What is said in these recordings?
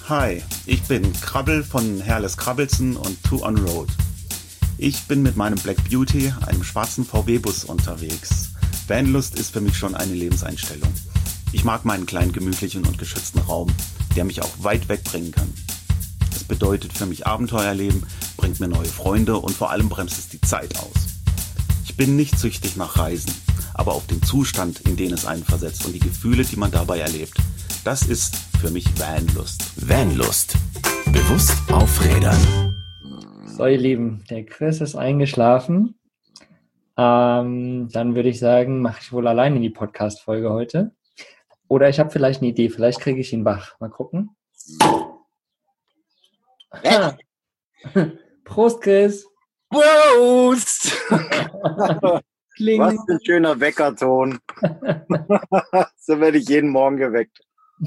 Hi, ich bin Krabbel von Herles Krabbelsen und Two on Road. Ich bin mit meinem Black Beauty, einem schwarzen VW-Bus unterwegs. Vanlust ist für mich schon eine Lebenseinstellung. Ich mag meinen kleinen gemütlichen und geschützten Raum, der mich auch weit wegbringen kann. Das bedeutet für mich Abenteuerleben, bringt mir neue Freunde und vor allem bremst es die Zeit aus. Ich bin nicht süchtig nach Reisen, aber auf den Zustand, in den es einen versetzt und die Gefühle, die man dabei erlebt. Das ist für mich Vanlust. Vanlust. Bewusst aufrädern. So, ihr Lieben, der Chris ist eingeschlafen. Dann würde ich sagen, mache ich wohl alleine die Podcast-Folge heute. Oder ich habe vielleicht eine Idee, vielleicht kriege ich ihn wach. Mal gucken. Prost, Chris. Prost! Kling. Was für ein schöner Weckerton. So werde ich jeden Morgen geweckt.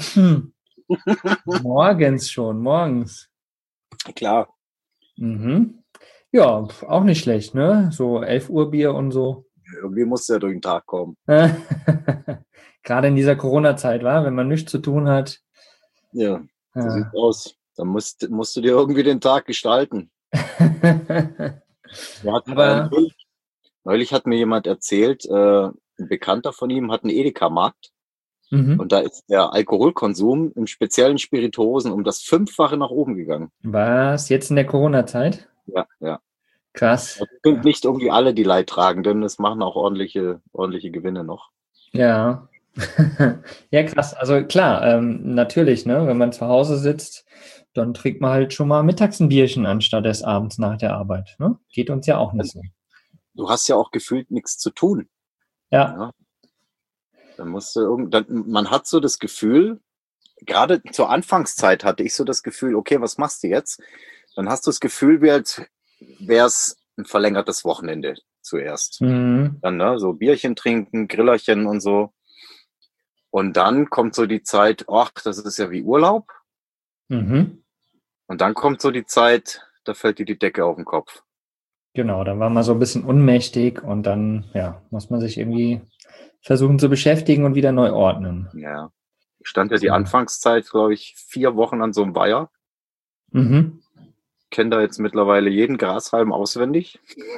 Morgens schon, morgens. Klar. Mhm. Ja, auch nicht schlecht, ne? So 11 Uhr Bier und so. Irgendwie muss der durch den Tag kommen. Gerade in dieser Corona-Zeit, wenn man nichts zu tun hat. Ja, so sieht's aus. Dann musst du dir irgendwie den Tag gestalten. Aber Neulich hat mir jemand erzählt, ein Bekannter von ihm hat einen Edeka-Markt. Und da ist der Alkoholkonsum im speziellen Spirituosen um das 5-fache nach oben gegangen. Was? Jetzt in der Corona-Zeit? Ja. Krass. Das sind nicht irgendwie alle die Leidtragenden, das machen auch ordentliche Gewinne noch. Ja. Ja, krass. Also klar, natürlich, ne, wenn man zu Hause sitzt, dann trinkt man halt schon mal mittags ein Bierchen anstatt erst abends nach der Arbeit. Ne? Geht uns ja auch nicht so. Du hast ja auch gefühlt nichts zu tun. Ja. Dann man hat so das Gefühl, gerade zur Anfangszeit hatte ich so das Gefühl, okay, was machst du jetzt? Dann hast du das Gefühl, wie als wäre es ein verlängertes Wochenende zuerst. Mhm. Dann so Bierchen trinken, Grillerchen und so. Und dann kommt so die Zeit, ach, das ist ja wie Urlaub. Mhm. Und dann kommt so die Zeit, da fällt dir die Decke auf den Kopf. Genau, dann war man so ein bisschen ohnmächtig und dann, muss man sich irgendwie versuchen zu beschäftigen und wieder neu ordnen. Ja. Ich stand ja die Anfangszeit, glaube ich, 4 Wochen an so einem Weiher. Mhm. Kenne da jetzt mittlerweile jeden Grashalm auswendig.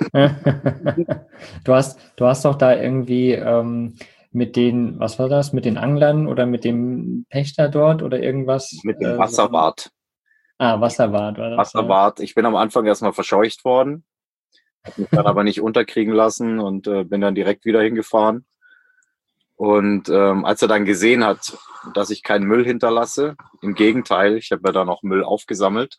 Du hast doch da irgendwie mit den, was war das, mit den Anglern oder mit dem Pächter dort oder irgendwas? Mit dem Wasserwart. Wasserwart war das. Wasserwart. Ich bin am Anfang erstmal verscheucht worden, habe mich dann aber nicht unterkriegen lassen und bin dann direkt wieder hingefahren. Und als er dann gesehen hat, dass ich keinen Müll hinterlasse, im Gegenteil, ich habe ja dann auch Müll aufgesammelt,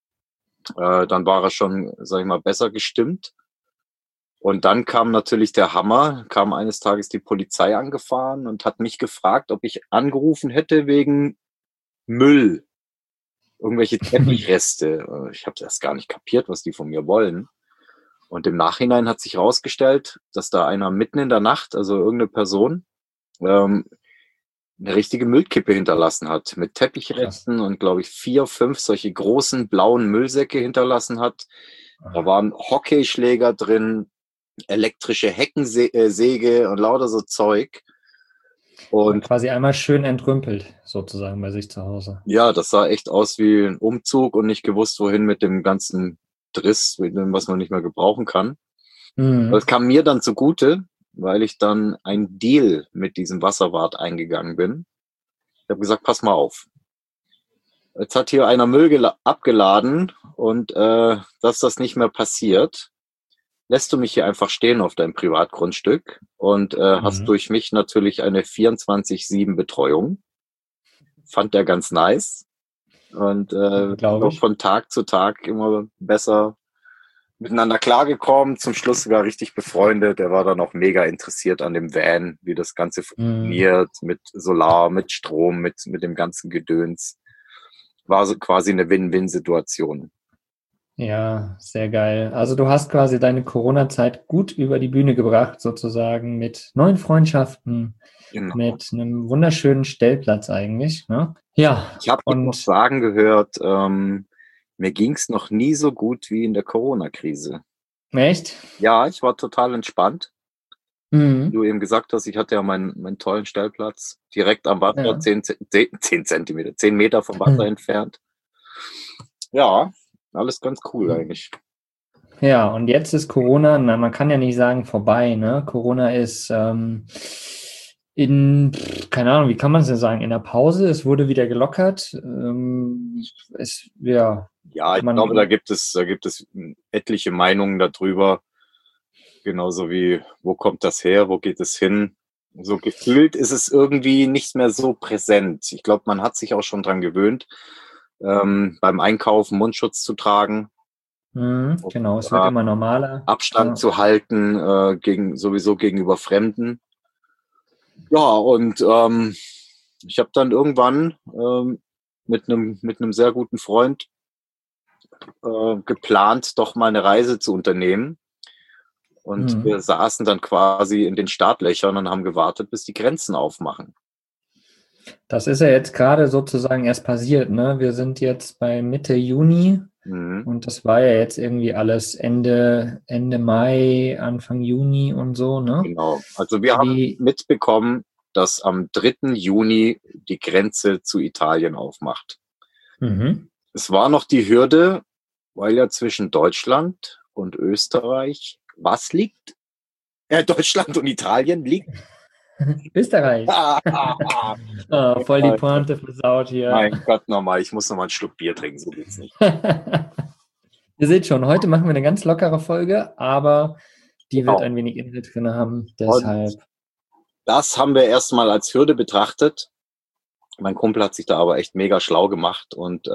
dann war er schon, sag ich mal, besser gestimmt. Und dann kam natürlich der Hammer, kam eines Tages die Polizei angefahren und hat mich gefragt, ob ich angerufen hätte wegen Müll, irgendwelche Teppichreste. Ich habe das gar nicht kapiert, was die von mir wollen. Und im Nachhinein hat sich herausgestellt, dass da einer mitten in der Nacht, also irgendeine Person, eine richtige Müllkippe hinterlassen hat, mit Teppichresten und, glaube ich, 4, 5 solche großen blauen Müllsäcke hinterlassen hat. Da waren Hockeyschläger drin, elektrische Heckensäge und lauter so Zeug. Und quasi einmal schön entrümpelt, sozusagen bei sich zu Hause. Ja, das sah echt aus wie ein Umzug und nicht gewusst, wohin mit dem ganzen Driss, mit dem, was man nicht mehr gebrauchen kann. Mhm. Das kam mir dann zugute, weil ich dann einen Deal mit diesem Wasserwart eingegangen bin. Ich habe gesagt, pass mal auf. Jetzt hat hier einer Müll abgeladen und dass das nicht mehr passiert, lässt du mich hier einfach stehen auf deinem Privatgrundstück und hast durch mich natürlich eine 24/7 Betreuung. Fand der ganz nice und auch von Tag zu Tag immer besser miteinander klargekommen, zum Schluss sogar richtig befreundet. Der war dann auch mega interessiert an dem Van, wie das Ganze funktioniert, mit Solar, mit Strom, mit dem ganzen Gedöns. War so quasi eine Win-Win-Situation. Ja, sehr geil. Also du hast quasi deine Corona-Zeit gut über die Bühne gebracht, sozusagen mit neuen Freundschaften, mit einem wunderschönen Stellplatz eigentlich. Ne? Ja. Ich habe noch sagen gehört, mir ging es noch nie so gut wie in der Corona-Krise. Echt? Ja, ich war total entspannt. Mhm. Wie du eben gesagt hast, ich hatte ja meinen tollen Stellplatz direkt am Wasser, 10 Meter vom Wasser entfernt. Ja, alles ganz cool eigentlich. Ja, und jetzt ist Corona, na, man kann ja nicht sagen vorbei, ne? Corona ist keine Ahnung, wie kann man es denn sagen, in der Pause, es wurde wieder gelockert. Ja, ich glaube, da gibt es etliche Meinungen darüber, genauso wie, wo kommt das her, wo geht es hin? So gefühlt ist es irgendwie nicht mehr so präsent. Ich glaube, man hat sich auch schon dran gewöhnt, beim Einkaufen Mundschutz zu tragen, Genau, es wird immer normaler. Abstand zu halten, sowieso gegenüber Fremden. Ja, und ich habe dann irgendwann mit einem sehr guten Freund geplant, doch mal eine Reise zu unternehmen. Und wir saßen dann quasi in den Startlöchern und haben gewartet, bis die Grenzen aufmachen. Das ist ja jetzt gerade sozusagen erst passiert, ne? Wir sind jetzt bei Mitte Juni und das war ja jetzt irgendwie alles Ende Mai, Anfang Juni und so, ne? Genau. Also wir haben mitbekommen, dass am 3. Juni die Grenze zu Italien aufmacht. Es war noch die Hürde, weil ja zwischen Deutschland und Österreich was liegt? Deutschland und Italien liegt? Österreich. Voll die Pointe versaut hier. Mein Gott, nochmal, ich muss nochmal einen Schluck Bier trinken, so geht's nicht. Ihr seht schon, heute machen wir eine ganz lockere Folge, aber die wird ein wenig Inhalt drin haben, deshalb. Und das haben wir erstmal als Hürde betrachtet. Mein Kumpel hat sich da aber echt mega schlau gemacht und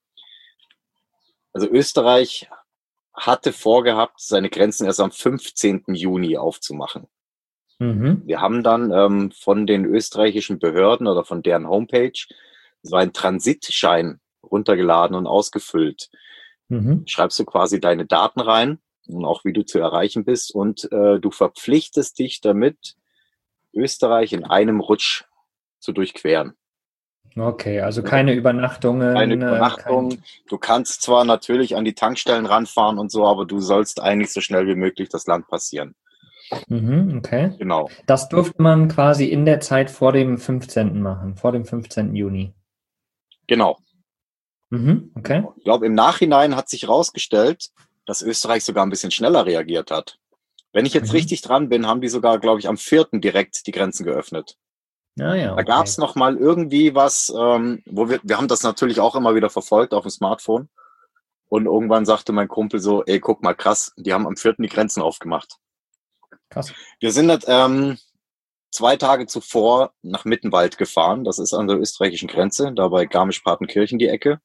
also Österreich hatte vorgehabt, seine Grenzen erst am 15. Juni aufzumachen. Wir haben dann von den österreichischen Behörden oder von deren Homepage so einen Transitschein runtergeladen und ausgefüllt. Schreibst du quasi deine Daten rein und auch wie du zu erreichen bist und du verpflichtest dich damit, Österreich in einem Rutsch zu durchqueren. Okay, also keine Übernachtungen. Keine Übernachtung. Du kannst zwar natürlich an die Tankstellen ranfahren und so, aber du sollst eigentlich so schnell wie möglich das Land passieren. Okay. Genau. Das durfte man quasi in der Zeit vor dem 15. machen, vor dem 15. Juni. Genau. Okay. Ich glaube, im Nachhinein hat sich herausgestellt, dass Österreich sogar ein bisschen schneller reagiert hat. Wenn ich jetzt richtig dran bin, haben die sogar, glaube ich, am 4. direkt die Grenzen geöffnet. Ja, Da gab es noch mal irgendwie was, wo wir haben das natürlich auch immer wieder verfolgt auf dem Smartphone. Und irgendwann sagte mein Kumpel so, ey, guck mal, krass, die haben am 4. die Grenzen aufgemacht. Krass. Wir sind 2 Tage zuvor nach Mittenwald gefahren. Das ist an der österreichischen Grenze, da bei Garmisch-Partenkirchen die Ecke.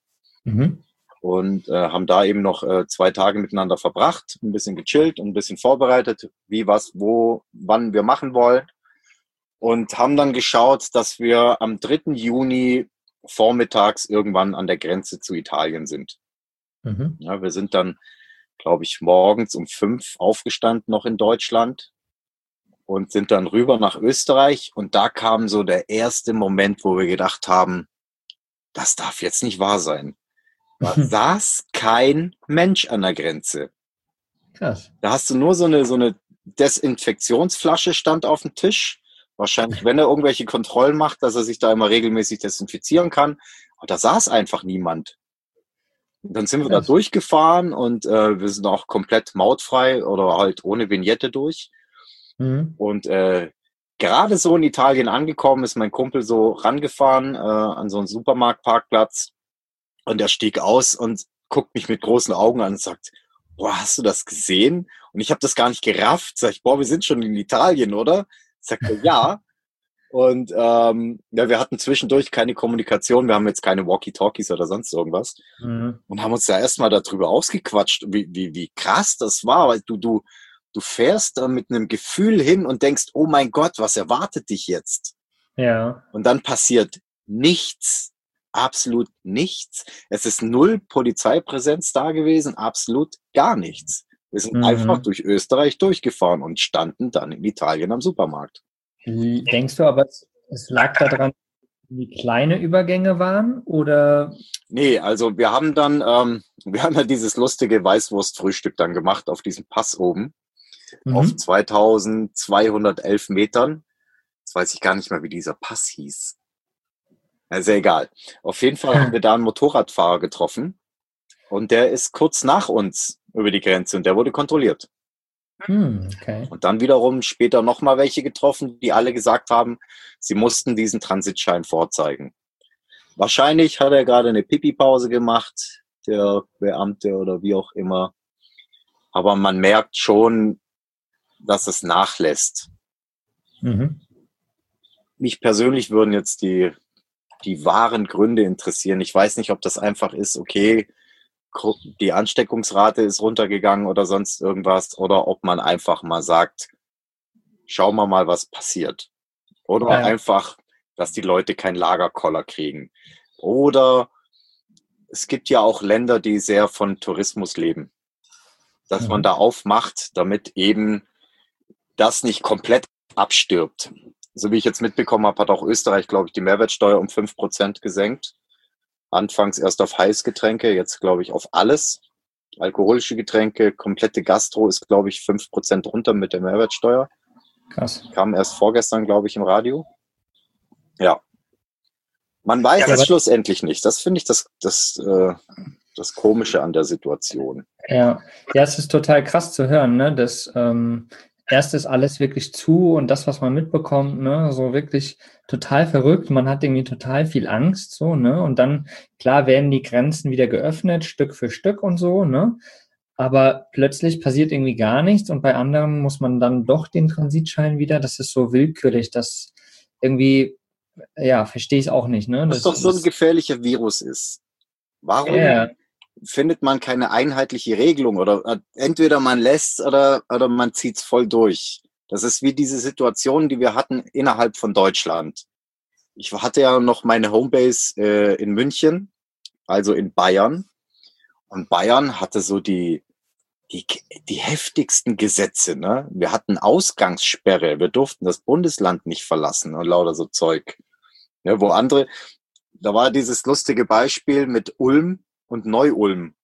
Und haben da eben noch 2 Tage miteinander verbracht, ein bisschen gechillt und ein bisschen vorbereitet, wie, was, wo, wann wir machen wollen. Und haben dann geschaut, dass wir am 3. Juni vormittags irgendwann an der Grenze zu Italien sind. Ja, wir sind dann, glaube ich, morgens um 5 aufgestanden noch in Deutschland und sind dann rüber nach Österreich. Und da kam so der erste Moment, wo wir gedacht haben, das darf jetzt nicht wahr sein. Da saß kein Mensch an der Grenze. Krass. Da hast du nur so eine Desinfektionsflasche stand auf dem Tisch. Wahrscheinlich, wenn er irgendwelche Kontrollen macht, dass er sich da immer regelmäßig desinfizieren kann. Aber da saß einfach niemand. Und dann sind wir da durchgefahren und wir sind auch komplett mautfrei oder halt ohne Vignette durch. Und gerade so in Italien angekommen ist mein Kumpel so rangefahren an so einen Supermarktparkplatz und er stieg aus und guckt mich mit großen Augen an und sagt, boah, hast du das gesehen? Und ich habe das gar nicht gerafft. Sag ich, boah, wir sind schon in Italien, oder? Sagt er, ja. Und ja, wir hatten zwischendurch keine Kommunikation. Wir haben jetzt keine Walkie-Talkies oder sonst irgendwas. Und haben uns da erstmal darüber ausgequatscht, wie krass das war. Weil du fährst da mit einem Gefühl hin und denkst, oh mein Gott, was erwartet dich jetzt? Ja. Und dann passiert nichts. Absolut nichts. Es ist 0 Polizeipräsenz da gewesen, absolut gar nichts. Wir sind einfach durch Österreich durchgefahren und standen dann in Italien am Supermarkt. Denkst du aber, es lag daran, wie kleine Übergänge waren, oder? Nee, also wir haben dann, wir haben ja dieses lustige Weißwurstfrühstück dann gemacht auf diesem Pass oben, auf 2211 Metern. Jetzt weiß ich gar nicht mehr, wie dieser Pass hieß. Sehr egal. Auf jeden Fall haben wir da einen Motorradfahrer getroffen Und der ist kurz nach uns über die Grenze und der wurde kontrolliert. Okay. Und dann wiederum später nochmal welche getroffen, die alle gesagt haben, sie mussten diesen Transitschein vorzeigen. Wahrscheinlich hat er gerade eine Pipi-Pause gemacht, der Beamte oder wie auch immer. Aber man merkt schon, dass es nachlässt. Mich persönlich würden jetzt die wahren Gründe interessieren. Ich weiß nicht, ob das einfach ist, okay, die Ansteckungsrate ist runtergegangen oder sonst irgendwas, oder ob man einfach mal sagt, schauen wir mal, was passiert. Oder einfach, dass die Leute keinen Lagerkoller kriegen. Oder es gibt ja auch Länder, die sehr von Tourismus leben. Dass man da aufmacht, damit eben das nicht komplett abstirbt. So wie ich jetzt mitbekommen habe, hat auch Österreich, glaube ich, die Mehrwertsteuer um 5% gesenkt. Anfangs erst auf Heißgetränke, jetzt glaube ich auf alles. Alkoholische Getränke, komplette Gastro ist, glaube ich, 5% runter mit der Mehrwertsteuer. Krass. Kam erst vorgestern, glaube ich, im Radio. Ja. Man weiß es schlussendlich nicht. Das finde ich das Komische an der Situation. Ja, es ist total krass zu hören, ne? Das erst ist alles wirklich zu und das, was man mitbekommt, ne, so wirklich total verrückt. Man hat irgendwie total viel Angst, so, ne? Und dann, klar, werden die Grenzen wieder geöffnet, Stück für Stück und so, ne? Aber plötzlich passiert irgendwie gar nichts und bei anderen muss man dann doch den Transitschein wieder. Das ist so willkürlich, das irgendwie, verstehe ich auch nicht, ne? Das doch so ein gefährlicher Virus ist. Warum findet man keine einheitliche Regelung? Oder entweder man lässt oder man zieht es voll durch. Das ist wie diese Situation, die wir hatten innerhalb von Deutschland. Ich hatte ja noch meine Homebase in München, also in Bayern. Und Bayern hatte so die heftigsten Gesetze, ne? Wir hatten Ausgangssperre, wir durften das Bundesland nicht verlassen und lauter so Zeug. Ja, da war dieses lustige Beispiel mit Ulm und Neu-Ulm.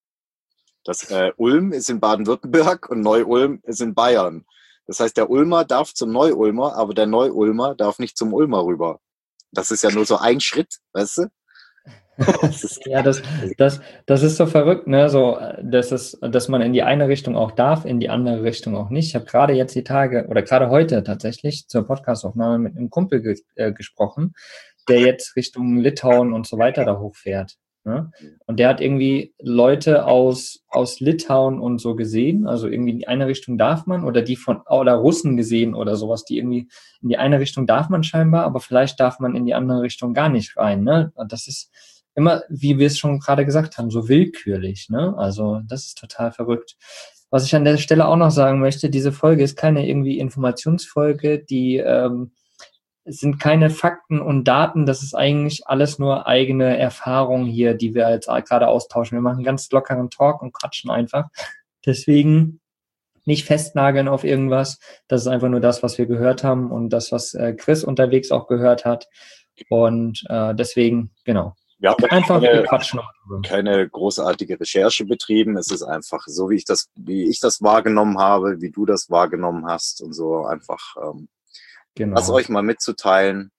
Ulm ist in Baden-Württemberg und Neu-Ulm ist in Bayern. Das heißt, der Ulmer darf zum Neu-Ulmer, aber der Neu-Ulmer darf nicht zum Ulmer rüber. Das ist ja nur so ein Schritt, weißt du? Das ist so verrückt, ne? So, dass man in die eine Richtung auch darf, in die andere Richtung auch nicht. Ich habe gerade jetzt die Tage oder gerade heute tatsächlich zur Podcastaufnahme mit einem Kumpel gesprochen, der jetzt Richtung Litauen und so weiter da hochfährt. Ne? Und der hat irgendwie Leute aus Litauen und so gesehen, also irgendwie in die eine Richtung darf man oder oder Russen gesehen oder sowas, die irgendwie in die eine Richtung darf man scheinbar, aber vielleicht darf man in die andere Richtung gar nicht rein. Ne? Und das ist immer, wie wir es schon gerade gesagt haben, so willkürlich. Ne? Also das ist total verrückt. Was ich an der Stelle auch noch sagen möchte, diese Folge ist keine irgendwie Informationsfolge, es sind keine Fakten und Daten, das ist eigentlich alles nur eigene Erfahrung hier, die wir jetzt gerade austauschen. Wir machen ganz lockeren Talk und quatschen einfach. Deswegen nicht festnageln auf irgendwas. Das ist einfach nur das, was wir gehört haben und das, was Chris unterwegs auch gehört hat. Und deswegen, genau. Wir haben einfach quatschen. Keine großartige Recherche betrieben. Es ist einfach so, wie ich das wahrgenommen habe, wie du das wahrgenommen hast und so einfach das euch mal mitzuteilen.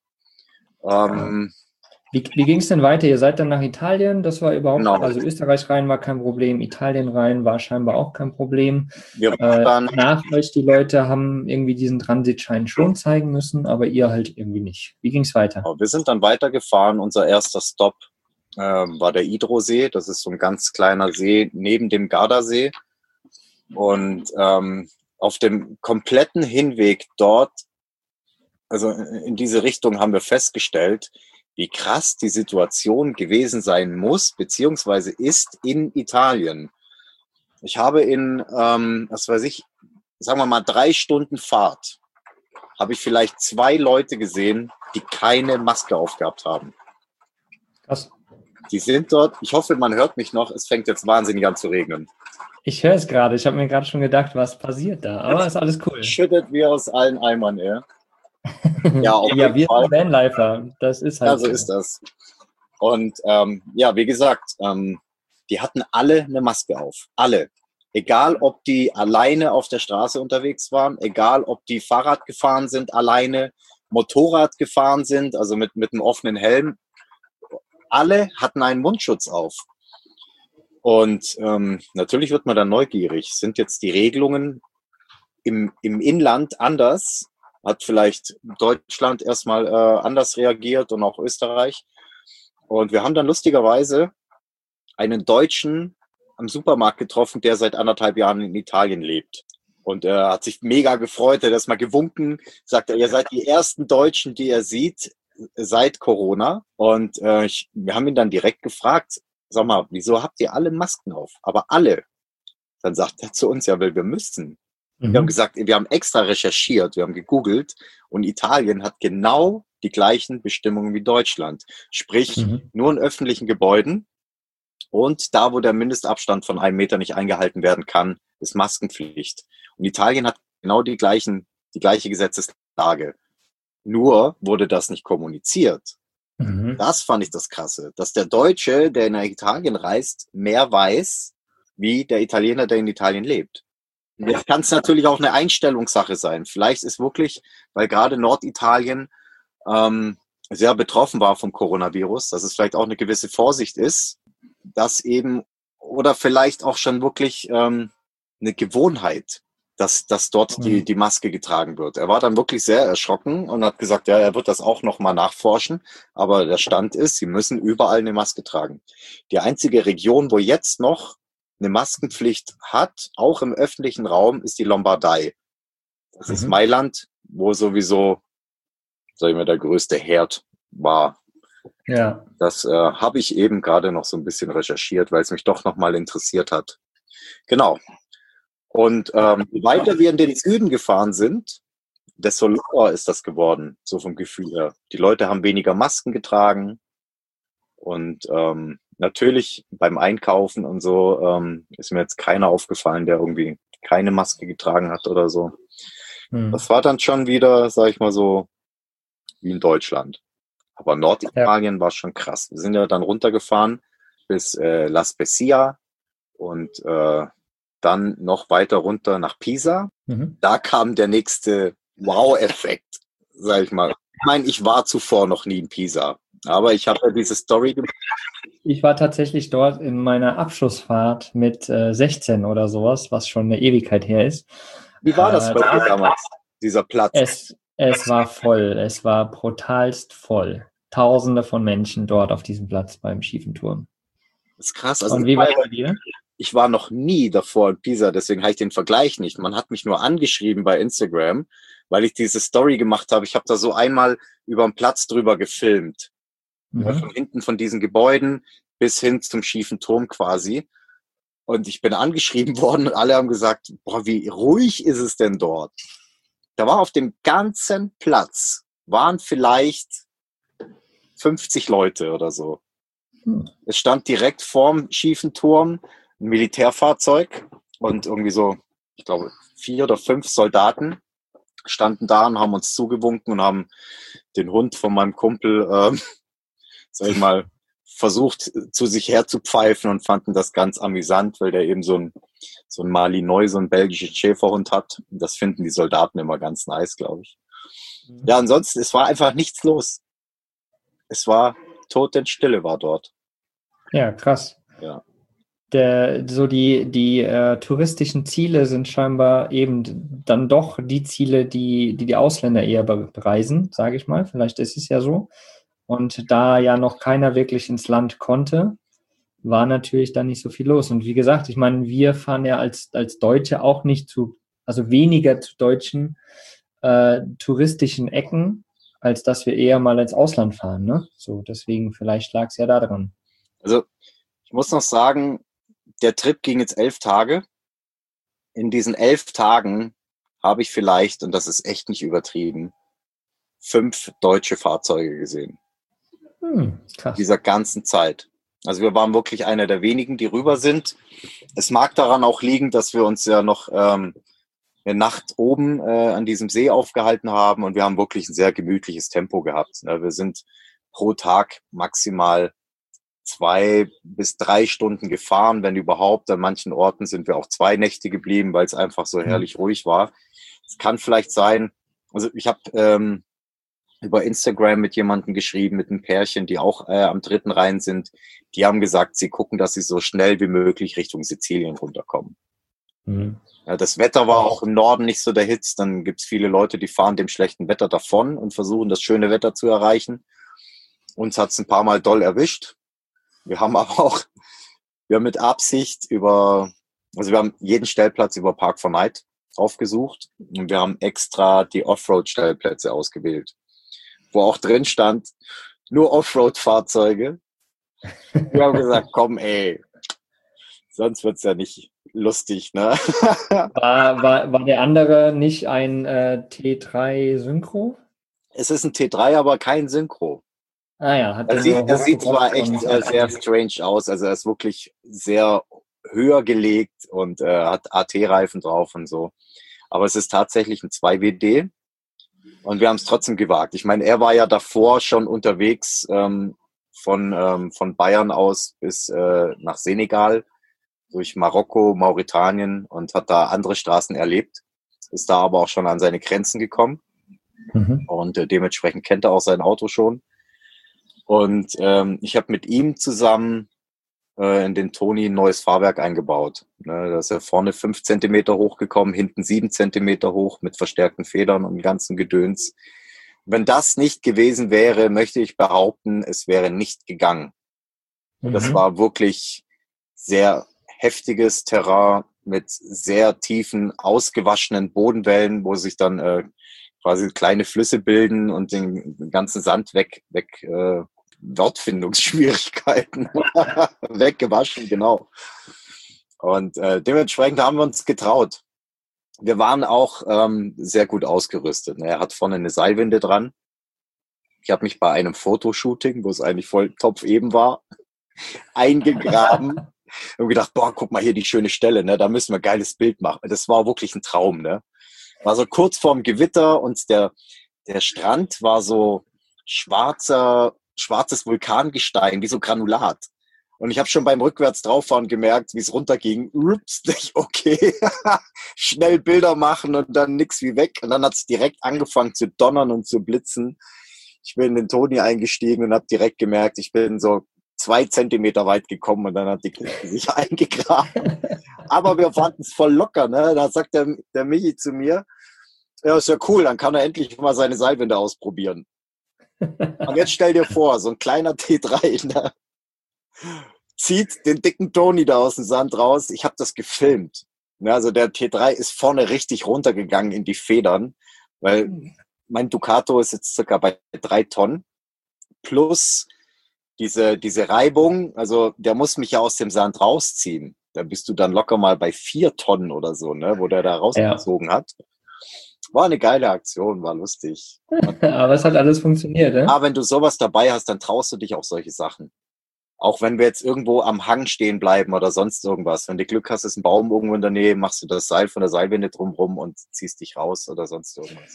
Wie ging es denn weiter? Ihr seid dann nach Italien, das war überhaupt, also Österreich rein war kein Problem, Italien rein war scheinbar auch kein Problem. Nach euch, die Leute haben irgendwie diesen Transitschein schon zeigen müssen, aber ihr halt irgendwie nicht. Wie ging es weiter? Wir sind dann weitergefahren. Unser erster Stopp war der Idro-See. Das ist so ein ganz kleiner See neben dem Gardasee. Und auf dem kompletten Hinweg dort, also in diese Richtung, haben wir festgestellt, wie krass die Situation gewesen sein muss, beziehungsweise ist in Italien. Ich habe sagen wir mal 3 Stunden Fahrt, habe ich vielleicht 2 Leute gesehen, die keine Maske aufgehabt haben. Krass. Die sind dort, ich hoffe, man hört mich noch, es fängt jetzt wahnsinnig an zu regnen. Ich höre es gerade, ich habe mir gerade schon gedacht, was passiert da, aber ist alles cool. Schüttet wie aus allen Eimern, ja. Ja, wir sind Vanlifer, das ist halt ja, so ist das. Und wie gesagt, die hatten alle eine Maske auf, alle. Egal, ob die alleine auf der Straße unterwegs waren, egal, ob die Fahrrad gefahren sind, alleine, Motorrad gefahren sind, also mit einem offenen Helm. Alle hatten einen Mundschutz auf. Und natürlich wird man dann neugierig. Sind jetzt die Regelungen im Inland anders? Hat vielleicht Deutschland erstmal anders reagiert und auch Österreich. Und wir haben dann lustigerweise einen Deutschen am Supermarkt getroffen, der seit 1,5 Jahren in Italien lebt. Und er hat sich mega gefreut, er hat erstmal gewunken, sagt er, ihr seid die ersten Deutschen, die er sieht seit Corona. Und wir haben ihn dann direkt gefragt, sag mal, wieso habt ihr alle Masken auf? Aber alle. Dann sagt er zu uns, ja, weil wir müssen. Wir haben gesagt, wir haben extra recherchiert, wir haben gegoogelt und Italien hat genau die gleichen Bestimmungen wie Deutschland. Sprich, nur in öffentlichen Gebäuden und da, wo der Mindestabstand von 1 Meter nicht eingehalten werden kann, ist Maskenpflicht. Und Italien hat genau die gleiche Gesetzeslage. Nur wurde das nicht kommuniziert. Das fand ich das Krasse, dass der Deutsche, der nach Italien reist, mehr weiß, wie der Italiener, der in Italien lebt. Jetzt kann es natürlich auch eine Einstellungssache sein. Vielleicht ist wirklich, weil gerade Norditalien sehr betroffen war vom Coronavirus, dass es vielleicht auch eine gewisse Vorsicht ist, dass eben, oder vielleicht auch schon wirklich eine Gewohnheit, dass dort die Maske getragen wird. Er war dann wirklich sehr erschrocken und hat gesagt, ja, er wird das auch nochmal nachforschen. Aber der Stand ist, sie müssen überall eine Maske tragen. Die einzige Region, wo jetzt noch eine Maskenpflicht hat, auch im öffentlichen Raum, ist die Lombardei. Das ist Mailand, wo sowieso, sag ich mal, der größte Herd war. Ja. Das habe ich eben gerade noch so ein bisschen recherchiert, weil es mich doch nochmal interessiert hat. Genau. Und je weiter wir in den Süden gefahren sind, desto locker ist das geworden, so vom Gefühl her. Die Leute haben weniger Masken getragen und natürlich beim Einkaufen und so ist mir jetzt keiner aufgefallen, der irgendwie keine Maske getragen hat oder so. Das war dann schon wieder, sag ich mal so, wie in Deutschland. Aber Norditalien war schon krass. Wir sind ja dann runtergefahren bis La Spezia und dann noch weiter runter nach Pisa. Da kam der nächste Wow-Effekt, sag ich mal. Ich meine, ich war zuvor noch nie in Pisa, aber ich habe ja diese Story gemacht. Ich war tatsächlich dort in meiner Abschlussfahrt mit 16 oder sowas, was schon eine Ewigkeit her ist. Wie war das bei dir damals, dieser Platz? Es war voll, es war brutalst voll. Tausende von Menschen dort auf diesem Platz beim schiefen Turm. Das ist krass. Also und wie war es bei dir? Ich war noch nie davor in Pisa, deswegen habe ich den Vergleich nicht. Man hat mich nur angeschrieben bei Instagram, weil ich diese Story gemacht habe. Ich habe da so einmal über den Platz drüber gefilmt. Ja, von hinten von diesen Gebäuden bis hin zum schiefen Turm quasi. Und ich bin angeschrieben worden und alle haben gesagt, boah, wie ruhig ist es denn dort? Da war auf dem ganzen Platz, waren vielleicht 50 Leute oder so. Es stand direkt vorm schiefen Turm ein Militärfahrzeug und irgendwie so, ich glaube, 4 oder 5 Soldaten standen da und haben uns zugewunken und haben den Hund von meinem Kumpel, sag ich mal, versucht zu sich herzupfeifen und fanden das ganz amüsant, weil der eben so ein Malinois, so einen belgischen Schäferhund hat. Und das finden die Soldaten immer ganz nice, glaube ich. Ja, ansonsten, es war einfach nichts los. Es war Totenstille war dort. Ja, krass. Ja. Die touristischen Ziele sind scheinbar eben dann doch die Ziele, die Ausländer eher bereisen, sage ich mal. Vielleicht ist es ja so. Und da ja noch keiner wirklich ins Land konnte, war natürlich da nicht so viel los. Und wie gesagt, ich meine, wir fahren ja als Deutsche auch nicht weniger zu deutschen touristischen Ecken, als dass wir eher mal ins Ausland fahren. Ne? So, deswegen vielleicht lag es ja da dran. Also ich muss noch sagen, der Trip ging jetzt 11 Tage. In diesen 11 Tagen habe ich vielleicht, und das ist echt nicht übertrieben, 5 deutsche Fahrzeuge gesehen. Krass. Dieser ganzen Zeit. Also wir waren wirklich einer der wenigen, die rüber sind. Es mag daran auch liegen, dass wir uns ja noch eine Nacht oben an diesem See aufgehalten haben und wir haben wirklich ein sehr gemütliches Tempo gehabt. Wir sind pro Tag maximal 2 bis 3 Stunden gefahren, wenn überhaupt. An manchen Orten sind wir auch 2 Nächte geblieben, weil es einfach so herrlich ruhig war. Es kann vielleicht sein, also ich habe über Instagram mit jemandem geschrieben, mit einem Pärchen, die auch am dritten Rhein sind. Die haben gesagt, sie gucken, dass sie so schnell wie möglich Richtung Sizilien runterkommen. Mhm. Ja, das Wetter war auch im Norden nicht so der Hit. Dann gibt's viele Leute, die fahren dem schlechten Wetter davon und versuchen, das schöne Wetter zu erreichen. Uns hat's ein paar Mal doll erwischt. Wir haben mit Absicht wir haben jeden Stellplatz über Park4Night aufgesucht und wir haben extra die Offroad-Stellplätze ausgewählt, wo auch drin stand, nur Offroad-Fahrzeuge. Wir haben gesagt, komm ey, sonst wird's ja nicht lustig, ne? War der andere nicht ein T3 Synchro? Es ist ein T3, aber kein Synchro. Ah ja, hat Er sieht zwar echt sehr strange aus, also er ist wirklich sehr höher gelegt und hat AT-Reifen drauf und so. Aber es ist tatsächlich ein 2WD und wir haben es trotzdem gewagt. Ich meine, er war ja davor schon unterwegs von Bayern aus bis nach Senegal, durch Marokko, Mauretanien und hat da andere Straßen erlebt, ist da aber auch schon an seine Grenzen gekommen und dementsprechend kennt er auch sein Auto schon. Und ich habe mit ihm zusammen in den Toni ein neues Fahrwerk eingebaut. Da ist er vorne 5 Zentimeter hochgekommen, hinten 7 Zentimeter hoch mit verstärkten Federn und ganzen Gedöns. Wenn das nicht gewesen wäre, möchte ich behaupten, es wäre nicht gegangen. Das war wirklich sehr heftiges Terrain mit sehr tiefen, ausgewaschenen Bodenwellen, wo sich dann quasi kleine Flüsse bilden und den ganzen Sand Wortfindungsschwierigkeiten weggewaschen, genau. Und dementsprechend haben wir uns getraut. Wir waren auch sehr gut ausgerüstet. Er hat vorne eine Seilwinde dran. Ich habe mich bei einem Fotoshooting, wo es eigentlich voll topfeben war, eingegraben und gedacht, boah, guck mal hier die schöne Stelle, ne? Da müssen wir ein geiles Bild machen. Das war wirklich ein Traum, ne? War so kurz vorm Gewitter und der Strand war so schwarzes Vulkangestein, wie so Granulat. Und ich habe schon beim Rückwärts drauffahren gemerkt, wie es runterging. Ups, okay, schnell Bilder machen und dann nix wie weg. Und dann hat es direkt angefangen zu donnern und zu blitzen. Ich bin in den Toni eingestiegen und habe direkt gemerkt, ich bin so 2 Zentimeter weit gekommen und dann hat die Kiste sich eingegraben. Aber wir fanden es voll locker, ne? Da sagt der Michi zu mir, ja, ist ja cool, dann kann er endlich mal seine Seilwinde ausprobieren. Und jetzt stell dir vor, so ein kleiner T3, ne? Zieht den dicken Toni da aus dem Sand raus. Ich habe das gefilmt. Ne? Also der T3 ist vorne richtig runtergegangen in die Federn, weil mein Ducato ist jetzt circa bei 3 Tonnen. Plus diese Reibung, also der muss mich ja aus dem Sand rausziehen. Da bist du dann locker mal bei 4 Tonnen oder so, ne, wo der da rausgezogen hat. War eine geile Aktion, war lustig. Aber es hat alles funktioniert, ne? Aber wenn du sowas dabei hast, dann traust du dich auch solche Sachen. Auch wenn wir jetzt irgendwo am Hang stehen bleiben oder sonst irgendwas. Wenn du Glück hast, ist ein Baum irgendwo in der Nähe, machst du das Seil von der Seilwinde drumrum und ziehst dich raus oder sonst irgendwas.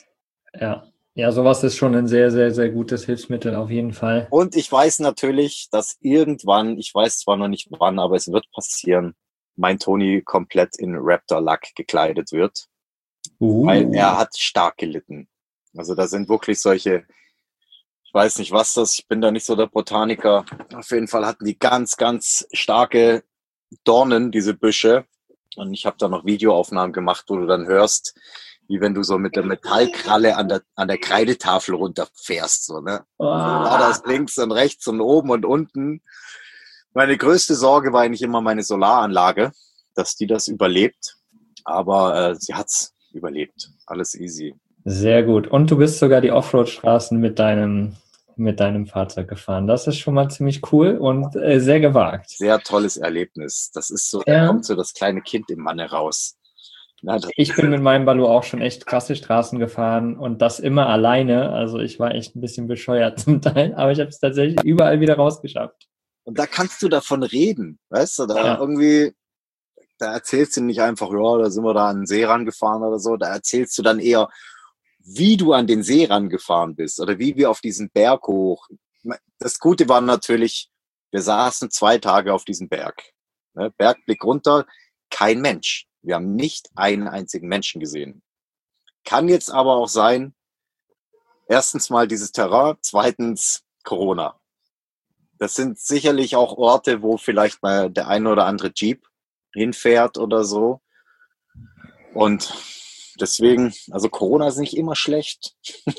Ja, sowas ist schon ein sehr, sehr, sehr gutes Hilfsmittel auf jeden Fall. Und ich weiß natürlich, dass irgendwann, ich weiß zwar noch nicht wann, aber es wird passieren, mein Toni komplett in Raptor-Lack gekleidet wird. Weil er hat stark gelitten. Also da sind wirklich solche, ich weiß nicht was das, ich bin da nicht so der Botaniker. Auf jeden Fall hatten die ganz, ganz starke Dornen, diese Büsche. Und ich habe da noch Videoaufnahmen gemacht, wo du dann hörst, wie wenn du so mit der Metallkralle an der Kreidetafel runterfährst. So, ne? War das links und rechts und oben und unten. Meine größte Sorge war eigentlich immer meine Solaranlage, dass die das überlebt. Aber sie hat's überlebt. Alles easy. Sehr gut. Und du bist sogar die Offroad-Straßen mit deinem Fahrzeug gefahren. Das ist schon mal ziemlich cool und sehr gewagt. Sehr tolles Erlebnis. Das ist so, da kommt so das kleine Kind im Manne raus. Ja, ich bin mit meinem Balu auch schon echt krasse Straßen gefahren und das immer alleine. Also ich war echt ein bisschen bescheuert zum Teil, aber ich habe es tatsächlich überall wieder rausgeschafft. Und da kannst du davon reden, weißt du, irgendwie, da erzählst du nicht einfach, ja, da sind wir da an den See rangefahren oder so, da erzählst du dann eher, wie du an den See rangefahren bist oder wie wir auf diesen Berg hoch. Das Gute war natürlich, wir saßen 2 Tage auf diesem Berg. Ne? Bergblick runter, kein Mensch. Wir haben nicht einen einzigen Menschen gesehen. Kann jetzt aber auch sein, erstens mal dieses Terrain, zweitens Corona. Das sind sicherlich auch Orte, wo vielleicht mal der eine oder andere Jeep hinfährt oder so. Und deswegen, also Corona ist nicht immer schlecht.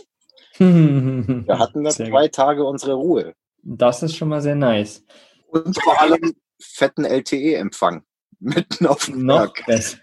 Wir hatten da Sehr 2 gut. Tage unsere Ruhe. Das ist schon mal sehr nice. Und vor allem fetten LTE-Empfang mitten auf dem Noch Berg. besser.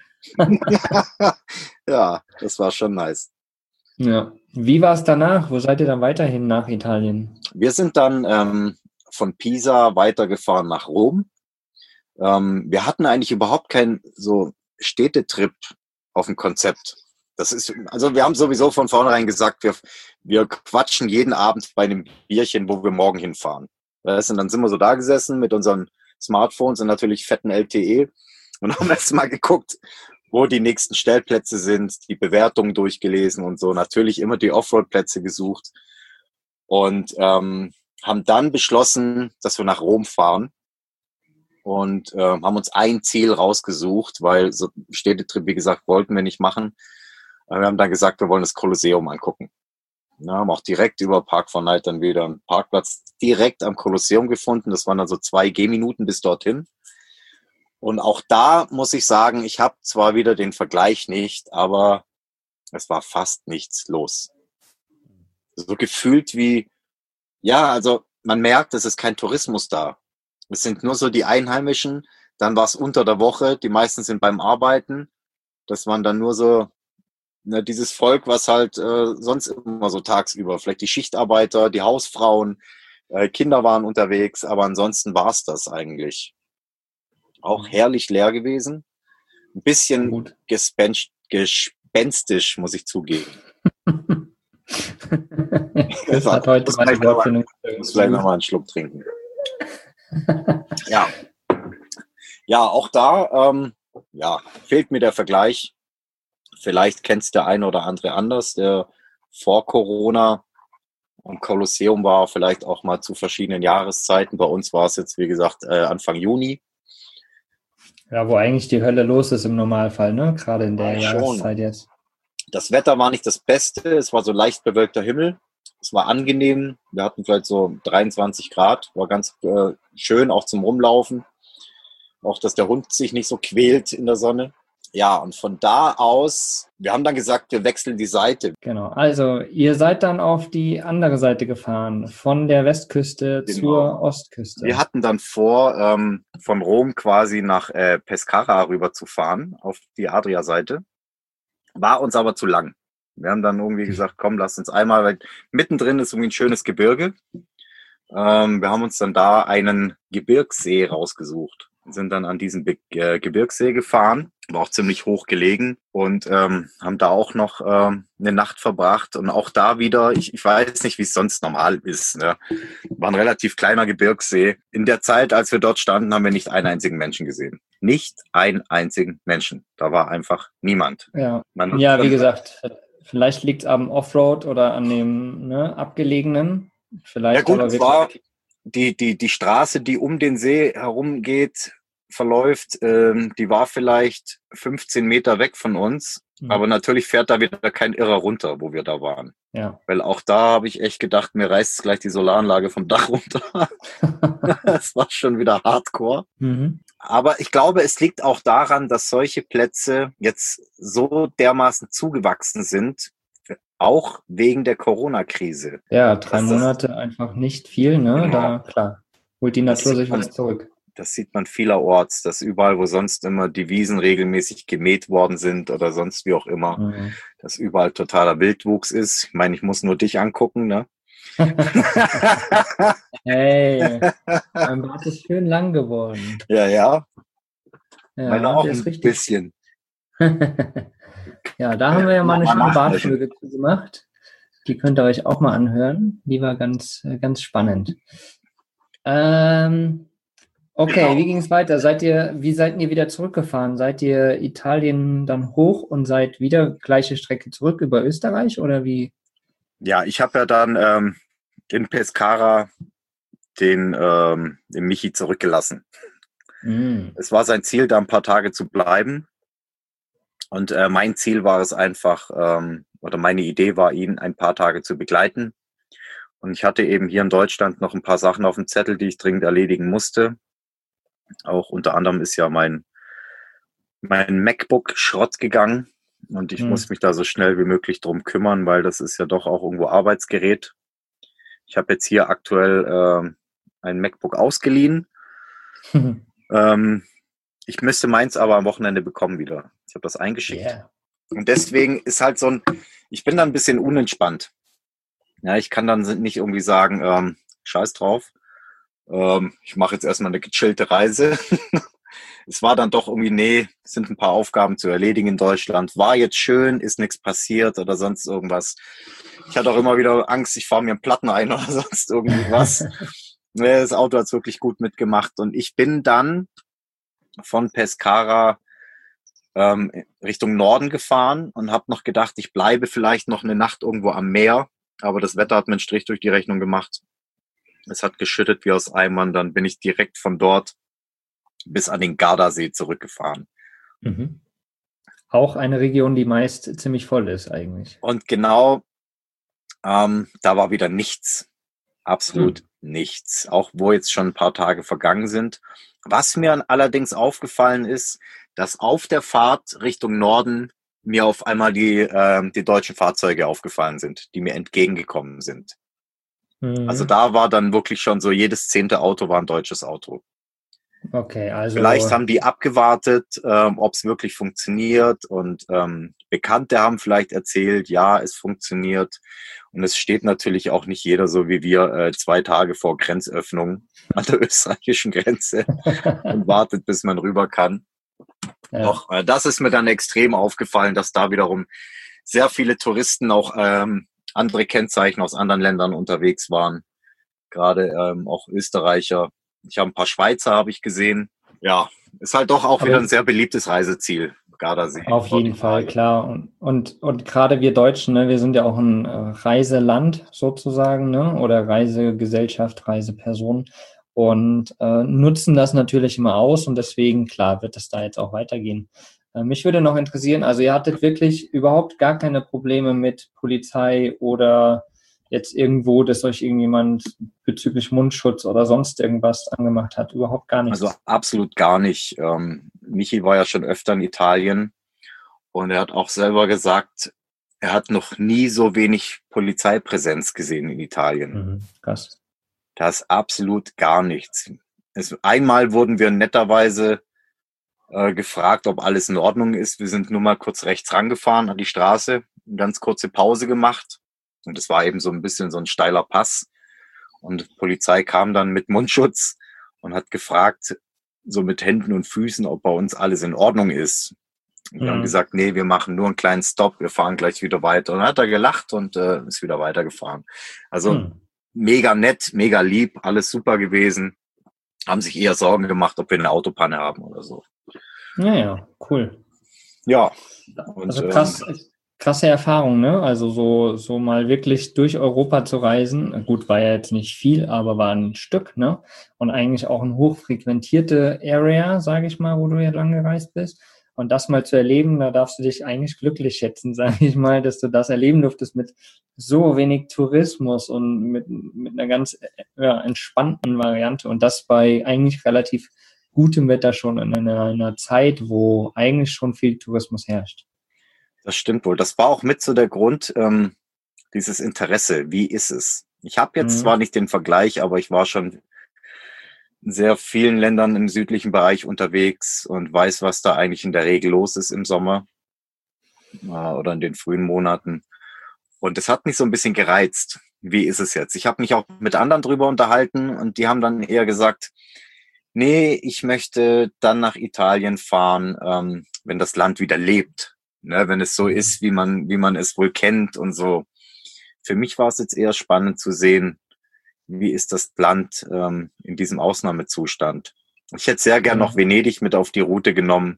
Ja, das war schon nice. Ja. Wie war es danach? Wo seid ihr dann weiterhin nach Italien? Wir sind dann von Pisa weitergefahren nach Rom. Wir hatten eigentlich überhaupt keinen so Städtetrip auf dem Konzept. Also wir haben sowieso von vornherein gesagt, wir quatschen jeden Abend bei einem Bierchen, wo wir morgen hinfahren. Und dann sind wir so da gesessen mit unseren Smartphones und natürlich fetten LTE und haben erst mal geguckt, wo die nächsten Stellplätze sind, die Bewertungen durchgelesen und so. Natürlich immer die Offroad-Plätze gesucht und haben dann beschlossen, dass wir nach Rom fahren und haben uns ein Ziel rausgesucht, weil so Städtetrip, wie gesagt, wollten wir nicht machen. Wir haben dann gesagt, wir wollen das Kolosseum angucken. Ja, haben auch direkt über Park for Night dann wieder einen Parkplatz direkt am Kolosseum gefunden. Das waren dann so 2 Gehminuten bis dorthin. Und auch da muss ich sagen, ich habe zwar wieder den Vergleich nicht, aber es war fast nichts los. So gefühlt wie, ja, also man merkt, es ist kein Tourismus da. Es sind nur so die Einheimischen. Dann war es unter der Woche. Die meisten sind beim Arbeiten. Das waren dann nur so dieses Volk, was halt sonst immer so tagsüber, vielleicht die Schichtarbeiter, die Hausfrauen, Kinder waren unterwegs, aber ansonsten war es das eigentlich. Auch herrlich leer gewesen. Ein bisschen Gut. gespenstisch, muss ich zugeben. Das hat heute muss meine Wortfindung. muss vielleicht noch mal einen Schluck trinken. Ja. Ja, auch da fehlt mir der Vergleich. Vielleicht kennt es der eine oder andere anders, der vor Corona am Kolosseum war, vielleicht auch mal zu verschiedenen Jahreszeiten. Bei uns war es jetzt, wie gesagt, Anfang Juni. Ja, wo eigentlich die Hölle los ist im Normalfall, ne? Gerade in der Ja, schon. Jahreszeit jetzt. Das Wetter war nicht das Beste. Es war so leicht bewölkter Himmel. Es war angenehm. Wir hatten vielleicht so 23 Grad. War ganz schön, auch zum Rumlaufen. Auch, dass der Hund sich nicht so quält in der Sonne. Ja, und von da aus, wir haben dann gesagt, wir wechseln die Seite. Genau. Also, ihr seid dann auf die andere Seite gefahren, von der Westküste Genau. zur Ostküste. Wir hatten dann vor, von Rom quasi nach Pescara rüber zu fahren, auf die Adria-Seite. War uns aber zu lang. Wir haben dann irgendwie gesagt, komm, lass uns einmal, weil mittendrin ist irgendwie ein schönes Gebirge. Wir haben uns dann da einen Gebirgssee rausgesucht. Sind dann an diesen Gebirgssee gefahren, war auch ziemlich hoch gelegen und haben da auch noch eine Nacht verbracht. Und auch da wieder, ich weiß nicht, wie es sonst normal ist. Ne? War ein relativ kleiner Gebirgssee. In der Zeit, als wir dort standen, haben wir nicht einen einzigen Menschen gesehen. Nicht einen einzigen Menschen. Da war einfach niemand. Ja, wie gesagt, vielleicht liegt es am Offroad oder an dem abgelegenen. Vielleicht, ja gut, aber es war die Straße, die um den See herumgeht, verläuft, die war vielleicht 15 Meter weg von uns. Mhm. Aber natürlich fährt da wieder kein Irrer runter, wo wir da waren. Ja. Weil auch da habe ich echt gedacht, mir reißt gleich die Solaranlage vom Dach runter. Das war schon wieder Hardcore. Mhm. Aber ich glaube, es liegt auch daran, dass solche Plätze jetzt so dermaßen zugewachsen sind, auch wegen der Corona-Krise. Ja, 3 Monate einfach nicht viel, ne? Genau. Da, klar, holt die Natur sich was zurück. Das sieht man vielerorts, dass überall, wo sonst immer die Wiesen regelmäßig gemäht worden sind oder sonst wie auch immer, dass überall totaler Wildwuchs ist. Ich meine, ich muss nur dich angucken, ne? Hey, mein Bart ist schön lang geworden. Ja. Ja, meine auch ist ein bisschen. Ja, da haben wir ja mal eine schöne Bartfolge gemacht. Die könnt ihr euch auch mal anhören. Die war ganz, ganz spannend. Okay, genau. Wie ging es weiter? Wie seid ihr wieder zurückgefahren? Seid ihr Italien dann hoch und seid wieder gleiche Strecke zurück über Österreich oder wie? Ja, ich habe ja dann in Pescara den Michi zurückgelassen. Es war sein Ziel, da ein paar Tage zu bleiben. Und mein Ziel war es einfach, oder meine Idee war, ihn ein paar Tage zu begleiten. Und ich hatte eben hier in Deutschland noch ein paar Sachen auf dem Zettel, die ich dringend erledigen musste. Auch unter anderem ist ja mein MacBook Schrott gegangen und ich muss mich da so schnell wie möglich drum kümmern, weil das ist ja doch auch irgendwo Arbeitsgerät. Ich habe jetzt hier aktuell ein MacBook ausgeliehen. Ich müsste meins aber am Wochenende bekommen wieder. Ich habe das eingeschickt. Yeah. Und deswegen ist halt ich bin dann ein bisschen unentspannt. Ja, ich kann dann nicht irgendwie sagen, scheiß drauf. Ich mache jetzt erstmal eine gechillte Reise. Es war dann doch irgendwie, nee, es sind ein paar Aufgaben zu erledigen in Deutschland. War jetzt schön, ist nichts passiert oder sonst irgendwas. Ich hatte auch immer wieder Angst, ich fahre mir einen Platten ein oder sonst irgendwas. Das Auto hat es wirklich gut mitgemacht. Und ich bin dann von Pescara Richtung Norden gefahren und habe noch gedacht, ich bleibe vielleicht noch eine Nacht irgendwo am Meer. Aber das Wetter hat mir einen Strich durch die Rechnung gemacht. Es hat geschüttet wie aus Eimern. Dann bin ich direkt von dort bis an den Gardasee zurückgefahren. Mhm. Auch eine Region, die meist ziemlich voll ist eigentlich. Und genau, da war wieder nichts. Absolut nichts. Auch wo jetzt schon ein paar Tage vergangen sind. Was mir allerdings aufgefallen ist, dass auf der Fahrt Richtung Norden mir auf einmal die deutschen Fahrzeuge aufgefallen sind, die mir entgegengekommen sind. Also da war dann wirklich schon so, jedes 10. Auto war ein deutsches Auto. Okay, also Vielleicht haben die abgewartet, ob es wirklich funktioniert und Bekannte haben vielleicht erzählt, ja, es funktioniert. Und es steht natürlich auch nicht jeder so wie wir 2 Tage vor Grenzöffnung an der österreichischen Grenze und wartet, bis man rüber kann. Ja. Doch, das ist mir dann extrem aufgefallen, dass da wiederum sehr viele Touristen auch andere Kennzeichen aus anderen Ländern unterwegs waren. Gerade auch Österreicher. Ich habe ein paar Schweizer, habe ich gesehen. Ja, ist halt doch auch wieder ein sehr beliebtes Reiseziel, Gardasee. Auf jeden Fall, klar. Und gerade wir Deutschen, ne, wir sind ja auch ein Reiseland sozusagen, ne, oder Reisegesellschaft, Reiseperson und nutzen das natürlich immer aus und deswegen, klar, wird es da jetzt auch weitergehen. Mich würde noch interessieren, also ihr hattet wirklich überhaupt gar keine Probleme mit Polizei oder jetzt irgendwo, dass euch irgendjemand bezüglich Mundschutz oder sonst irgendwas angemacht hat? Überhaupt gar nichts? Also absolut gar nicht. Michi war ja schon öfter in Italien und er hat auch selber gesagt, er hat noch nie so wenig Polizeipräsenz gesehen in Italien. Krass. Da ist absolut gar nichts. Einmal wurden wir netterweise gefragt, ob alles in Ordnung ist. Wir sind nur mal kurz rechts rangefahren an die Straße, eine ganz kurze Pause gemacht. Und es war eben so ein bisschen so ein steiler Pass. Und die Polizei kam dann mit Mundschutz und hat gefragt, so mit Händen und Füßen, ob bei uns alles in Ordnung ist. Und wir haben gesagt, nee, wir machen nur einen kleinen Stopp, wir fahren gleich wieder weiter. Und dann hat er gelacht und ist wieder weitergefahren. Also mega nett, mega lieb, alles super gewesen. Haben sich eher Sorgen gemacht, ob wir eine Autopanne haben oder so. Ja, cool. Ja. Und, also krasse Erfahrung, ne? Also so mal wirklich durch Europa zu reisen. Gut, war ja jetzt nicht viel, aber war ein Stück, ne? Und eigentlich auch eine hochfrequentierte Area, sage ich mal, wo du ja lang gereist bist. Und das mal zu erleben, da darfst du dich eigentlich glücklich schätzen, sage ich mal, dass du das erleben durftest mit so wenig Tourismus und mit einer ganz entspannten Variante. Und das bei eigentlich relativ gutem Wetter schon in einer Zeit, wo eigentlich schon viel Tourismus herrscht. Das stimmt wohl. Das war auch mit so der Grund, dieses Interesse. Wie ist es? Ich habe jetzt zwar nicht den Vergleich, aber ich war schon in sehr vielen Ländern im südlichen Bereich unterwegs und weiß, was da eigentlich in der Regel los ist im Sommer oder in den frühen Monaten. Und es hat mich so ein bisschen gereizt. Wie ist es jetzt? Ich habe mich auch mit anderen drüber unterhalten und die haben dann eher gesagt, nee, ich möchte dann nach Italien fahren, wenn das Land wieder lebt. Ne, wenn es so ist, wie man es wohl kennt und so. Für mich war es jetzt eher spannend zu sehen, wie ist das Land in diesem Ausnahmezustand. Ich hätte sehr gern noch Venedig mit auf die Route genommen,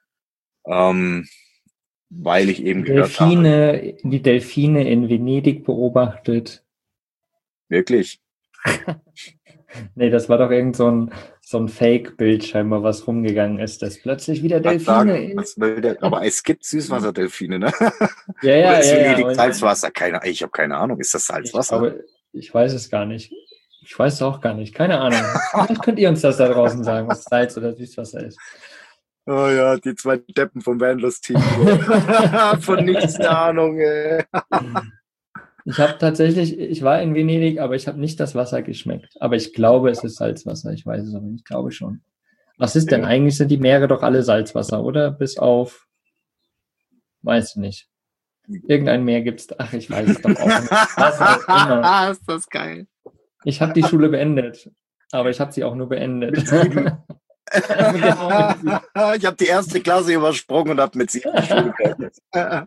weil ich eben gehört habe. Die Delfine in Venedig beobachtet. Wirklich? Nee, das war doch irgend so so ein Fake-Bild scheinbar, was rumgegangen ist, dass plötzlich wieder Delfine ist. Aber es gibt Süßwasserdelfine, ne? Ja, Oder ja, ist ja, ja. Venedig aber Salzwasser? Ich habe keine Ahnung. Ist das Salzwasser? Aber ich weiß es gar nicht. Ich weiß es auch gar nicht. Keine Ahnung. Vielleicht könnt ihr uns das da draußen sagen, was Salz oder Süßwasser ist. Oh ja, die zwei Deppen vom Vanlust-Team. Von nichts eine Ahnung, ey. Ich war in Venedig, aber ich habe nicht das Wasser geschmeckt. Aber ich glaube, es ist Salzwasser. Ich weiß es aber nicht. Ich glaube schon. Was ist denn? Eigentlich sind die Meere doch alle Salzwasser, oder? Bis auf, weiß ich nicht. Irgendein Meer gibt's. Ach, ich weiß es doch auch nicht. Was auch immer. Ist das geil. Ich habe die Schule beendet, aber ich habe sie auch nur beendet. Ich habe die erste Klasse übersprungen und habe mit 7 Schule beendet.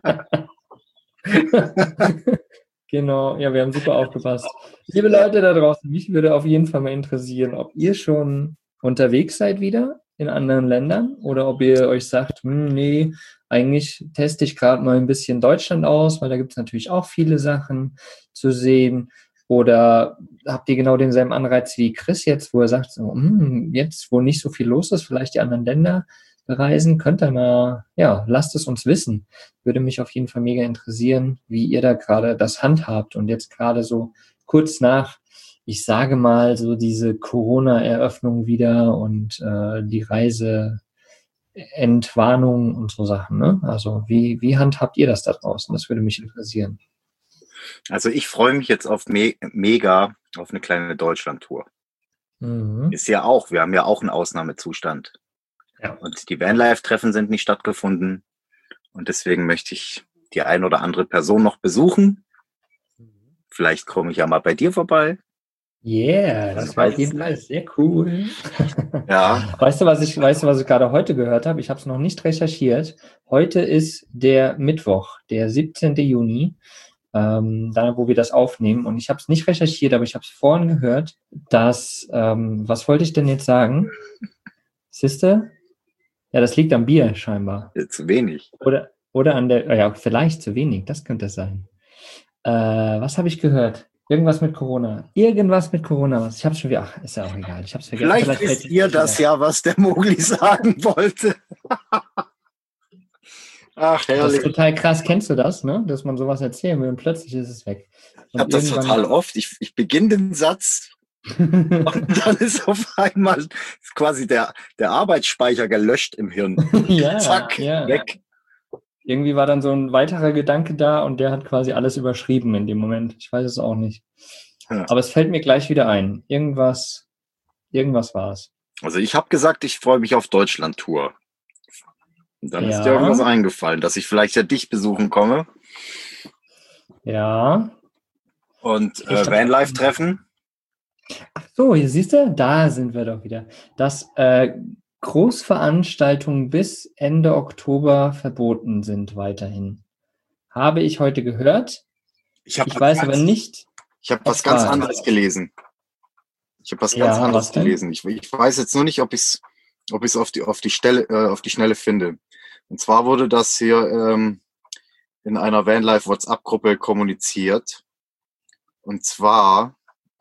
Genau, ja, wir haben super aufgepasst. Liebe Leute da draußen, mich würde auf jeden Fall mal interessieren, ob ihr schon unterwegs seid wieder in anderen Ländern oder ob ihr euch sagt, nee, eigentlich teste ich gerade mal ein bisschen Deutschland aus, weil da gibt es natürlich auch viele Sachen zu sehen. Oder habt ihr genau denselben Anreiz wie Chris jetzt, wo er sagt, so, jetzt, wo nicht so viel los ist, vielleicht die anderen Länder bereisen, könnt ihr mal, ja, lasst es uns wissen. Würde mich auf jeden Fall mega interessieren, wie ihr da gerade das handhabt und jetzt gerade so kurz nach, ich sage mal, so diese Corona-Eröffnung wieder und die Reiseentwarnung und so Sachen, ne? Also wie handhabt ihr das da draußen? Das würde mich interessieren. Also ich freue mich jetzt auf mega auf eine kleine Deutschland-Tour. Ist ja auch, wir haben ja auch einen Ausnahmezustand. Ja. Und die Vanlife-Treffen sind nicht stattgefunden. Und deswegen möchte ich die ein oder andere Person noch besuchen. Vielleicht komme ich ja mal bei dir vorbei. Yeah, das war auf jeden Fall sehr cool. Ja. Weißt du, was ich gerade heute gehört habe? Ich habe es noch nicht recherchiert. Heute ist der Mittwoch, der 17. Juni, da wo wir das aufnehmen. Und ich habe es nicht recherchiert, aber ich habe es vorhin gehört, dass, was wollte ich denn jetzt sagen? Siehste? Ja, das liegt am Bier scheinbar. Zu wenig. Oder an der, ja, vielleicht zu wenig, das könnte es sein. Was habe ich gehört? Irgendwas mit Corona. Ich habe es schon wieder, ist ja auch egal. Ich habe es vergessen. Vielleicht wisst ihr das ja, was der Mogli sagen wollte. Ach, herrlich. Das ist total krass. Kennst du das, ne? Dass man sowas erzählen will und plötzlich ist es weg. Ich habe das total oft. Ich beginne den Satz und dann ist auf einmal quasi der Arbeitsspeicher gelöscht im Hirn. Ja, zack, ja. weg. Irgendwie war dann so ein weiterer Gedanke da und der hat quasi alles überschrieben in dem Moment. Ich weiß es auch nicht. Ja. Aber es fällt mir gleich wieder ein. Irgendwas war es. Also ich habe gesagt, ich freue mich auf Deutschland-Tour. Und dann ist dir irgendwas eingefallen, dass ich vielleicht ja dich besuchen komme. Ja. Und Vanlife-Treffen. Ach so, hier siehst du, da sind wir doch wieder. Das Großveranstaltungen bis Ende Oktober verboten sind weiterhin. Habe ich heute gehört. Ich weiß aber nicht. Ich habe was ganz anderes gelesen. Ich weiß jetzt nur nicht, ob ich es auf die Schnelle finde. Und zwar wurde das hier in einer Vanlife WhatsApp-Gruppe kommuniziert. Und zwar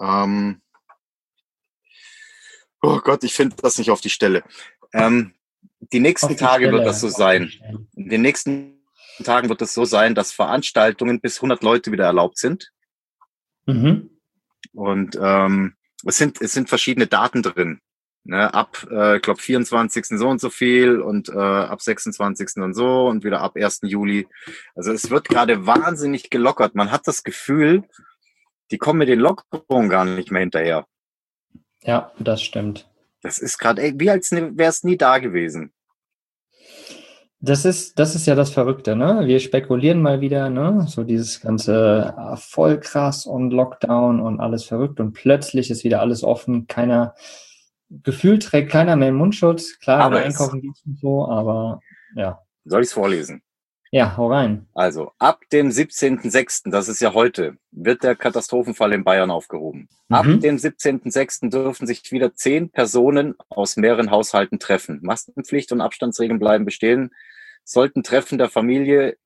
oh Gott, ich finde das nicht auf die Stelle. Die nächsten Tage wird das so sein. In den nächsten Tagen wird es so sein, dass Veranstaltungen bis 100 Leute wieder erlaubt sind. Mhm. Und es sind verschiedene Daten drin. Ne? Ab, glaube 24. so und so viel und ab 26. und so und wieder ab 1. Juli. Also es wird gerade wahnsinnig gelockert. Man hat das Gefühl, die kommen mit den Lockerungen gar nicht mehr hinterher. Ja, das stimmt. Das ist gerade wie als wäre es nie da gewesen. Das ist ja das Verrückte, ne? Wir spekulieren mal wieder, ne? So dieses ganze voll krass und Lockdown und alles verrückt und plötzlich ist wieder alles offen. Gefühlt trägt keiner mehr Mundschutz. Klar, wenn einkaufen geht und so, aber ja. Soll ich es vorlesen? Ja, hau rein. Also, ab dem 17.06., das ist ja heute, wird der Katastrophenfall in Bayern aufgehoben. Ab dem 17.06. dürfen sich wieder 10 Personen aus mehreren Haushalten treffen. Maskenpflicht und Abstandsregeln bleiben bestehen. Sollten Treffen der Familie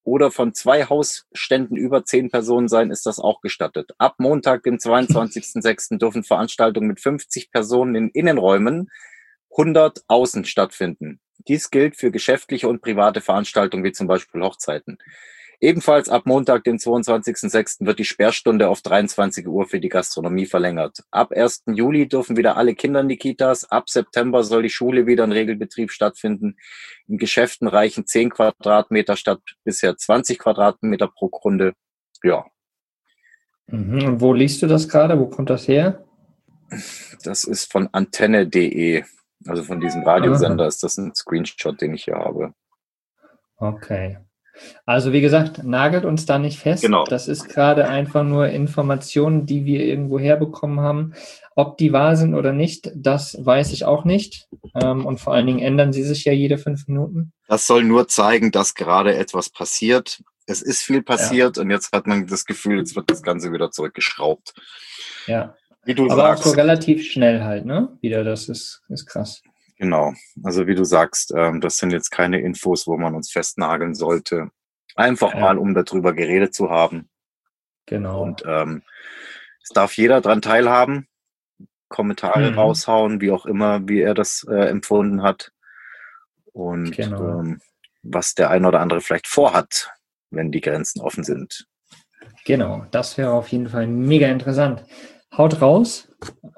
oder von 2 Hausständen über 10 Personen sein, ist das auch gestattet. Ab Montag, dem 22.06. dürfen Veranstaltungen mit 50 Personen in Innenräumen, 100 außen stattfinden. Dies gilt für geschäftliche und private Veranstaltungen wie zum Beispiel Hochzeiten. Ebenfalls ab Montag, den 22.06. wird die Sperrstunde auf 23 Uhr für die Gastronomie verlängert. Ab 1. Juli dürfen wieder alle Kinder in die Kitas. Ab September soll die Schule wieder in Regelbetrieb stattfinden. In Geschäften reichen 10 Quadratmeter statt bisher 20 Quadratmeter pro Kunde. Ja. Und wo liest du das gerade? Wo kommt das her? Das ist von antenne.de. Also von diesem Radiosender ist das ein Screenshot, den ich hier habe. Okay. Also wie gesagt, nagelt uns da nicht fest. Genau. Das ist gerade einfach nur Informationen, die wir irgendwo herbekommen haben. Ob die wahr sind oder nicht, das weiß ich auch nicht. Und vor allen Dingen ändern sie sich ja jede 5 Minuten. Das soll nur zeigen, dass gerade etwas passiert. Es ist viel passiert und jetzt hat man das Gefühl, jetzt wird das Ganze wieder zurückgeschraubt. Ja. Wie du Aber sagst, auch so relativ schnell halt, ne? Wieder, das ist krass. Genau. Also wie du sagst, das sind jetzt keine Infos, wo man uns festnageln sollte. Einfach mal, um darüber geredet zu haben. Genau. Und es darf jeder dran teilhaben, Kommentare raushauen, wie auch immer, wie er das empfunden hat. Und was der ein oder andere vielleicht vorhat, wenn die Grenzen offen sind. Genau, das wäre auf jeden Fall mega interessant. Haut raus.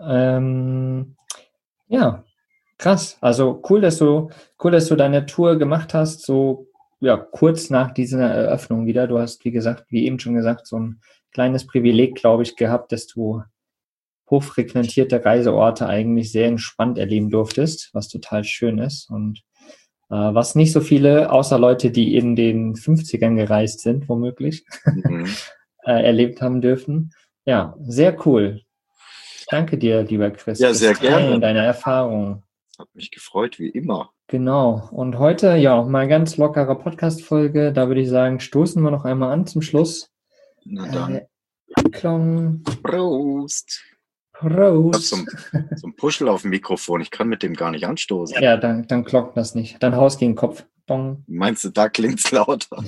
Ja, krass. Also cool, dass du deine Tour gemacht hast, so kurz nach dieser Eröffnung wieder. Du hast, wie gesagt, wie eben schon gesagt, so ein kleines Privileg, glaube ich, gehabt, dass du hochfrequentierte Reiseorte eigentlich sehr entspannt erleben durftest, was total schön ist und was nicht so viele, außer Leute, die in den 50ern gereist sind, womöglich, erlebt haben dürfen. Ja, sehr cool. Danke dir, lieber Chris. Ja, sehr gerne. Deine Erfahrungen. Hat mich gefreut, wie immer. Genau. Und heute, mal ganz lockere Podcast-Folge. Da würde ich sagen, stoßen wir noch einmal an zum Schluss. Na dann. Klong. Prost. Prost. Ich habe so ein Puschel auf dem Mikrofon. Ich kann mit dem gar nicht anstoßen. Ja, dann klonkt das nicht. Dann haust gegen den Kopf. Dong. Meinst du, da klingt's lauter?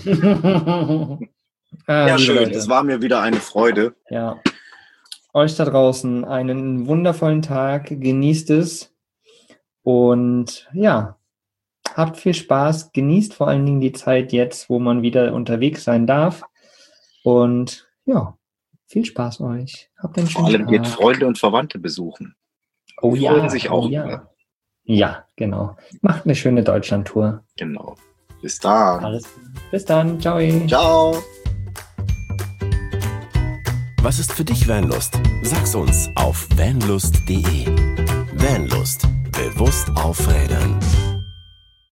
Ja, schön. Leute. Es war mir wieder eine Freude. Ja. Euch da draußen einen wundervollen Tag. Genießt es. Und habt viel Spaß. Genießt vor allen Dingen die Zeit jetzt, wo man wieder unterwegs sein darf. Und viel Spaß euch. Habt einen schönen Tag. Vor allem geht Freunde und Verwandte besuchen. Oh ja. Freuen sich auch. Ja, genau. Macht eine schöne Deutschland-Tour. Genau. Bis dann. Bis dann. Ciao. Ciao. Was ist für dich Vanlust? Sag's uns auf vanlust.de. Vanlust. Bewusst aufrädern.